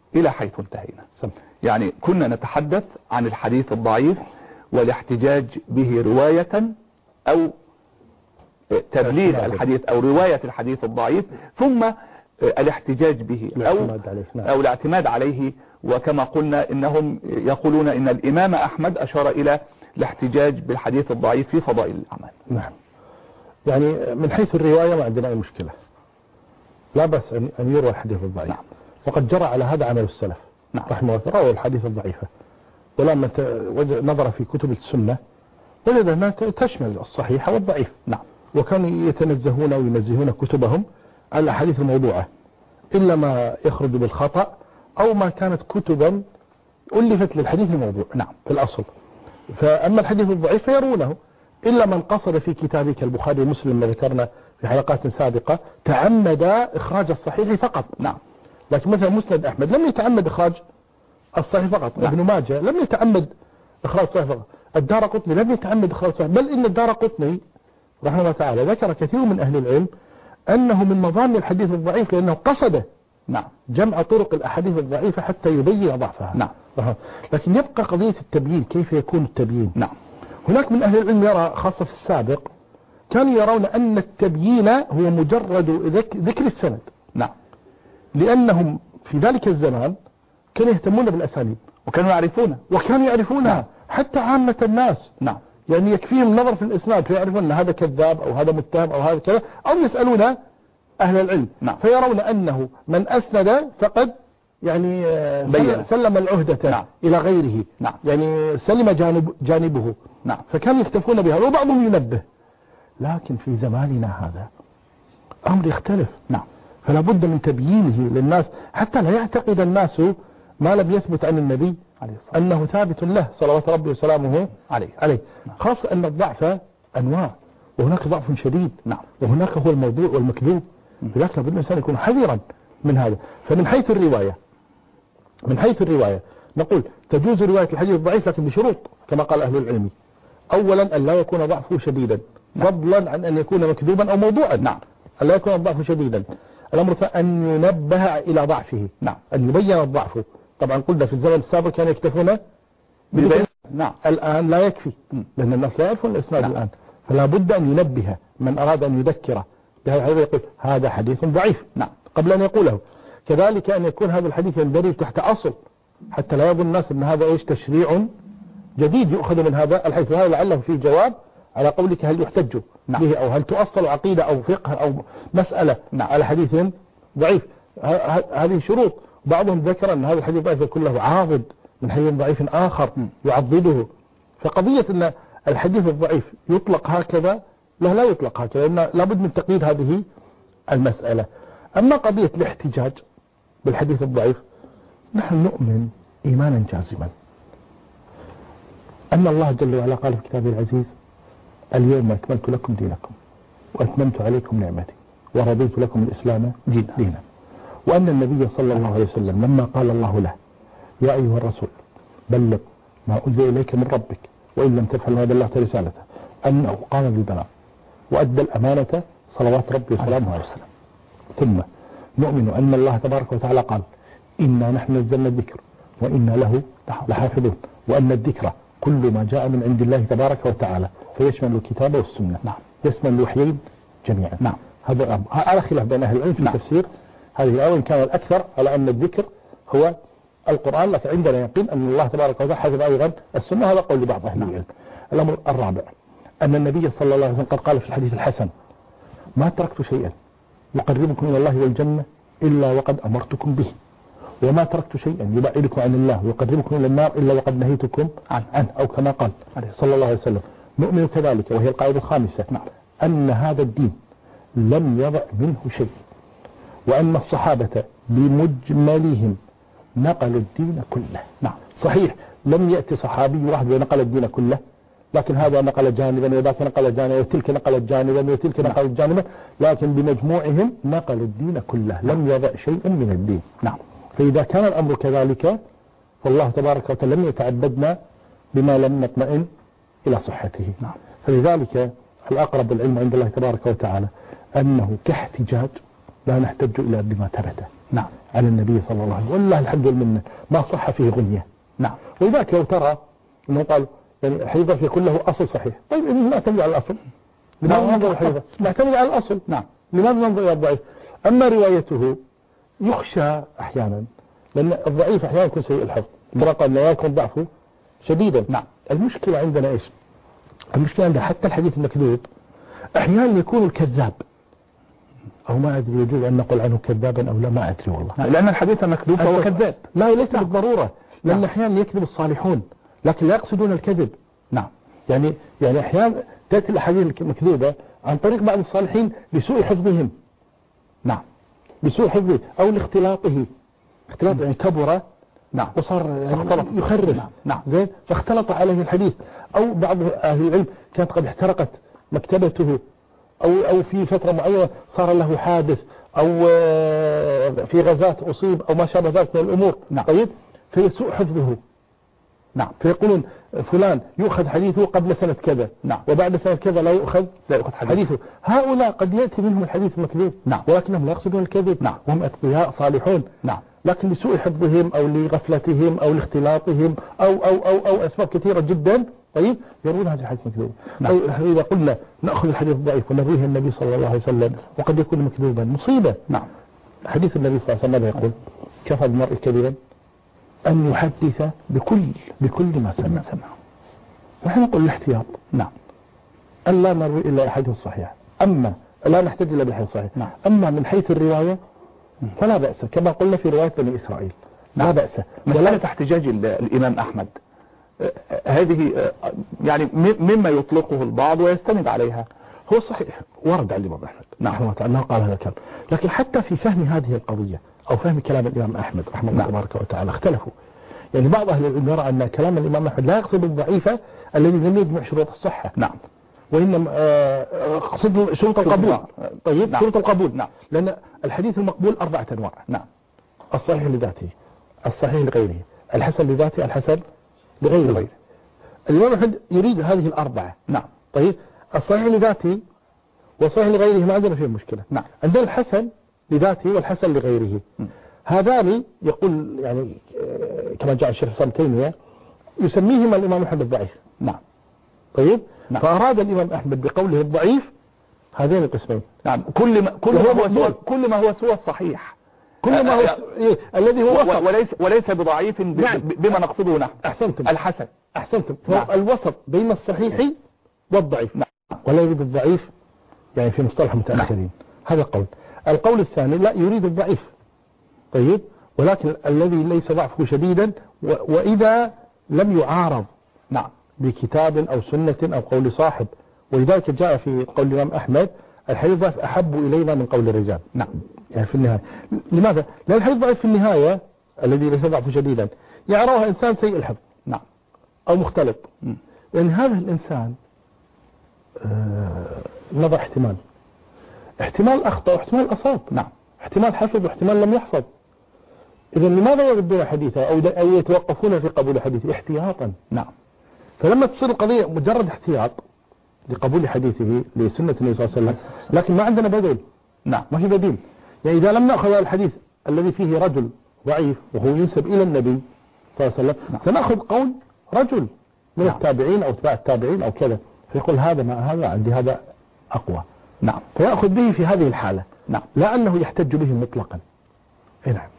إلى حيث انتهينا. يعني كنا نتحدث عن الحديث الضعيف والاحتجاج به رواية أو تبليغ الحديث أو رواية الحديث الضعيف، ثم الاحتجاج به أو الاعتماد عليه. وكما قلنا إنهم يقولون إن الإمام أحمد أشار إلى الاحتجاج بالحديث الضعيف في فضائل الأعمال. نعم. يعني من حيث الرواية ما عندنا أي مشكلة، لا بس أن يروى الحديث الضعيف. نعم. وقد جرى على هذا عمل السلف. نعم. رحمه الله، رووا الحديث الضعيفة، ولما نظر في كتب السنة وجد أنها تشمل الصحيح والضعيف. نعم. وكانوا يتنزهون وينزهون كتبهم على الأحاديث الموضوعة إلا ما يخرج بالخطأ أو ما كانت كتبا ألفت للحديث الموضوع. نعم. في الأصل. فأما الحديث الضعيف فيرونه، إلا من قصد في كتابه كالبخاري ومسلم ما ذكرنا في حلقات سابقة تعمد إخراج الصحيح فقط. نعم. لكن مثلا مسند أحمد لم يتعمد إخراج الصحيح فقط. نعم. ابن ماجه لم يتعمد إخراج الصحيح فقط. الدارقطني لم يتعمد إخراج الصحيح، بل إن الدارقطني رحمه الله تعالى ذكر كثير من أهل العلم أنه من مظان الحديث الضعيف لأنه قصد نعم جمع طرق الأحاديث الضعيفة حتى يبين ضعفها. نعم. لكن يبقى قضية التبيين، كيف يكون التبيين؟ نعم. هناك من أهل العلم يرى، خاصة في السابق كانوا يرون أن التبيين هو مجرد ذكر السند. نعم. لأنهم في ذلك الزمان كانوا يهتمون بالأسانيد وكانوا يعرفونها. نعم. حتى عامة الناس. نعم. يعني يكفيهم نظر في الإسناد فيعرفون أن هذا كذاب أو هذا متهم أو هذا كذا، أو يسألون أهل العلم. نعم. فيرون أنه من أسند فقد يعني سلم العهدة. نعم. إلى غيره. نعم. يعني سلم جانبه. نعم. فكانوا يكتفون بها، وبعضهم ينبه. لكن في زماننا هذا أمر يختلف. نعم. فلا بد من تبيينه للناس حتى لا يعتقد الناس ما لم يثبت عن النبي أنه ثابت له صلوات ربي وسلامه عليه. نعم. خاصة أن الضعف أنواع، وهناك ضعف شديد. نعم. وهناك هو الموضوع والمكذوب. لذلك لابد الإنسان يكون حذرا من هذا. فمن حيث الرواية نقول تجوز رواية الحديث الضعيف لكن بشروط كما قال أهل العلم. أولا أن لا يكون ضعفه شديدا. نعم. فضلا عن أن يكون مكذوبا أو موضوعا. نعم. أن لا يكون الضعف شديدا. الأمر الثاني أن ينبه إلى ضعفه. نعم. أن يبين الضعف. طبعا قلنا في الزمن السابق كانوا يكتفون نعم. الآن لا يكفي، لأن الناس لا يعرفون الإسناد. نعم. الآن فلا بد أن ينبه من أراد أن يذكره بهذا يقول هذا حديث ضعيف. نعم. قبل أن يقوله. كذلك أن يكون هذا الحديث يندرج تحت أصل حتى لا يظن الناس أن هذا تشريع جديد يؤخذ من هذا الحديث. وهذا لعله فيه جواب على قولك هل يحتج به أو هل تؤصل عقيدة أو فقه أو مسألة على حديث ضعيف. هذه شروط. بعضهم ذكر أن هذا الحديث ضعيف يكون له عاضد من حديث ضعيف آخر يعضده. فقضية أن الحديث الضعيف يطلق هكذا لا يطلق هكذا، لأن لابد من تقييد هذه المسألة. أما قضية الاحتجاج بالحديث الضعيف نحن نؤمن إيمانا جازما أن الله جل وعلا قال في كتابه العزيز اليوم أكملت لكم دينكم وأتممت عليكم نعمتي ورضيت لكم الإسلام دينا. وأن النبي صلى الله عليه وسلم لما قال الله له يا أيها الرسول بلغ ما أنزل إليك من ربك وإن لم تفعل ما بلغت رسالته، أنه قام بالبلاغ وأدى الأمانة صلوات ربي وسلامه عليه وسلم. ثم نؤمن أن الله تبارك وتعالى قال إنا نحن نزلنا الذكر وإنا له لحافظون، وأن الذكر كل ما جاء من عند الله تبارك وتعالى فيشمل الكتاب والسنة. نعم. يشمل الوحيين جميعا. نعم. هذا على خلاف بين أهل العلم في التفسير هذه الآية، وإن كان الأكثر على أن الذكر هو القرآن، لكن عندنا يقين أن الله تبارك وتعالى حفظ أيضا السنة. هذا قول لبعض أهل العلم. الأمر الرابع أن النبي صلى الله عليه وسلم قد قال في الحديث الحسن ما تركت شيئا يقربكم إلى الله والجنة إلا وقد أمرتكم به، وما تركت شيئا يبعدكم عن الله ويقربكم إلى النار إلا وقد نهيتكم عنه، أو كما قال صلى الله عليه وسلم. نؤمن كذلك، وهي القاعدة الخامسة، أن هذا الدين لم يضع منه شيء، وأن الصحابة بمجملهم نقلوا الدين كله. نعم. صحيح لم يأتي صحابي واحد ونقل الدين كله، لكن هذا نقل جانبا وذاك نقل جانبا وتلك نقلت جانبا وتلك نقلت جانبا، لكن بمجموعهم نقلوا الدين كله، لم يضع شيء من الدين. نعم. فإذا كان الأمر كذلك فالله تبارك وتعالى لم يتعبدنا بما لم نطمئن إلى صحته. نعم. فلذلك الأقرب العلم عند الله تبارك وتعالى أنه كاحتجاج لا نحتج إلا بما ثبت. نعم. عن النبي صلى الله عليه وسلم، والله الحمد لله ما صح فيه غنية. نعم. ولذلك لو ترى انه قال يعني الحديث الضعيف يكون له اصل صحيح، طيب نعتمد على الاصل، لماذا ننظر الحديث؟ نعتمد على الاصل. نعم. لماذا ننظر الى الضعيف؟ اما روايته يخشى احيانا، لان الضعيف احيانا يكون سيء الحفظ، ترى قال لا يكون ضعفه شديدا. نعم. المشكلة عندنا ايش؟ المشكلة عندنا حتى الحديث المكذوب احيانا يكون الكذاب، او ما ادري يجوز ان نقول عنه كذابا او لا، ما ادري والله، لان الحديث مكذوب فهو كذاب. لا ليس بالضرورة، لان احيانا يكذب الصالحون لكن لا يقصدون الكذب. نعم. يعني احيانا تأتي الاحاديث المكذوبة عن طريق بعض الصالحين لسوء حفظهم. نعم. بسوء حفظه او لاختلاطه، اختلاط يعني كبر. نعم. وصار يعني يخرف. نعم. زين، فاختلط عليه الحديث، او بعض اهل العلم كانت قد احترقت مكتبته، او في فترة معينة صار له حادث، او في غزاة اصيب او ما شابه ذلك من الامور. نعم. طيب، فيسوء حفظه. نعم. فيقولون فلان يؤخذ حديثه قبل سنة كذا. نعم. وبعد سنة كذا لا يؤخذ حديثه. هؤلاء قد يأتي منهم الحديث المكذوب. نعم. ولكنهم لا يقصدون الكذب. نعم. وهم أتقياء صالحون. نعم. لكن لسوء حفظهم او لغفلتهم او لاختلاطهم او اسباب كثيرة جدا، طيب، يروون هذا الحديث مكذوب. نعم. طيب، اذا قلنا نأخذ الحديث الضعيف ونرويه النبي صلى الله عليه وسلم وقد يكون مكذوبا، مصيبة. نعم. حديث النبي صلى الله عليه وسلم ماذا يقول؟ كفى بالمرء كذبا أن يحدث بكل ما سمع. نحن نقول الاحتياط. نعم. أن لا نروي إلا الحديث الصحيح، أما لا نحتاج إلا بالحديث الصحيح. نعم. أما من حيث الرواية فلا بأس، كما قلنا في رواية بني إسرائيل. نعم. لا بأس. مسألة احتجاج الإمام أحمد هذه يعني مما يطلقه البعض ويستند عليها. هو صحيح ورد عن الإمام أحمد نعم. أنه قال هذا الكلام، لكن حتى في فهم هذه القضية أو فهم كلام الإمام أحمد رحمه الله تبارك وتعالى اختلفوا. يعني بعض أهل العلم يرى أن كلام الإمام أحمد لا يقصد الضعيفة الذي لم يجمع شروط الصحة. نعم. وإنما قصد شروط القبول. طيب. نعم. شروط القبول. نعم. لأن الحديث المقبول 4 أنواع. نعم. الصحيح لذاته، الصحيح لغيره، الحسن لذاته، الحسن لغيره. الإمام أحمد يريد هذه ال4. نعم. طيب، الصحيح لذاته والصحيح لغيره ما عندنا فيه مشكلة. نعم. عندنا الحسن لذاته والحسن لغيره. هذان يقول يعني كما جاء الشيخ الإسلام ابن تيمية يسميهما الإمام أحمد الضعيف. نعم. طيب. نعم. فأراد الإمام أحمد بقوله الضعيف هذين القسمين. نعم. كل ما هو سوى الصحيح، كل ما هو الذي هو وسط، وليس بضعيف بما نقصده نحن. أحسنتم. الحسن. أحسنتم. نعم. الوسط بين الصحيح والضعيف. نعم. ولا يريد الضعيف يعني في مصطلح متأخرين. نعم. هذا قول. القول الثاني لا يريد الضعيف. طيب، ولكن الذي ليس ضعفه شديدا وإذا لم يعارض. نعم. بكتاب أو سنة أو قول صاحب. ولذلك جاء في قول الإمام أحمد الحديث الضعيف أحب إلينا من قول الرجال. نعم. يعني في النهاية. لماذا؟ لأن الحديث الضعيف في النهاية الذي ليس ضعفه شديدا يعرفه إنسان سيء الحفظ. نعم. أو مختلط. لأن هذا الإنسان نضع احتمال أخطأ واحتمال أصاب. نعم. احتمال حفظ واحتمال لم يحفظ. إذا لماذا يردون حديثه أو يتوقفون في قبول حديثه احتياطا؟ نعم. فلما تصير القضية مجرد احتياط لقبول حديثه لسنة النبي صلى الله عليه وسلم، لكن ما عندنا بديل. نعم. ما في بديل. يعني إذا لم نأخذ الحديث الذي فيه رجل ضعيف وهو ينسب إلى النبي صلى الله عليه وسلم، نعم. سنأخذ قول رجل من نعم. التابعين أو تبع التابعين أو كذا، فيقول هذا مع هذا عندي هذا أقوى. نعم. فيأخذ به في هذه الحالة. نعم. لا أنه يحتج به مطلقا. نعم.